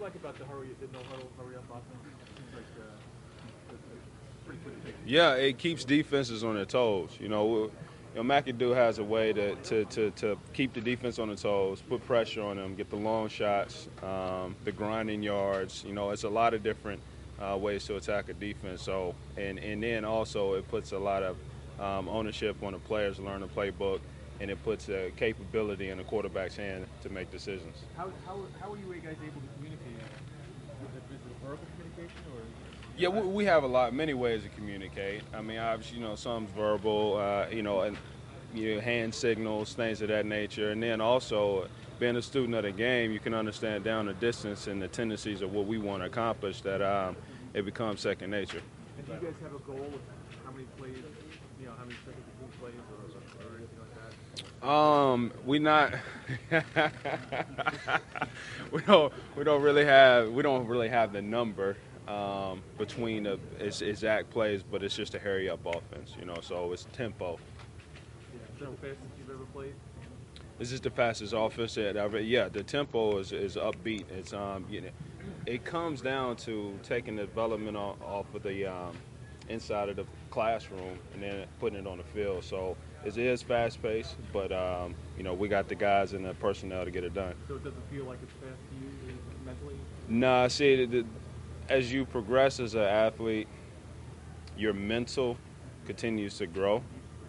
like about the no huddle, hurry up offense? It seems like pretty quick take. Yeah, it keeps defenses on their toes. McAdoo has a way to keep the defense on the toes, put pressure on them, get the long shots, the grinding yards. It's a lot of different ways to attack a defense. So, and then also it puts a lot of ownership on the players to learn the playbook, and it puts a capability in the quarterback's hand to make decisions. How are you guys able to communicate? Is it verbal communication or? Yeah, we have many ways to communicate. I mean, obviously, some's verbal, and hand signals, things of that nature, and then also being a student of the game, you can understand down the distance and the tendencies of what we want to accomplish. That it becomes second nature. And do you guys have a goal of how many plays, how many seconds between plays or anything like that? We not. we don't really have the number between the exact plays, but it's just a hurry up offense. So it's tempo. Yeah, is that the fastest you've ever played? This is the fastest offense ever. Yeah, the tempo is upbeat. It's it comes down to taking the development off of the inside of the classroom and then putting it on the field. So it is fast paced, but we got the guys and the personnel to get it done. So it doesn't feel like it's fast to you mentally? Nah, see, as you progress as an athlete, your mental continues to grow.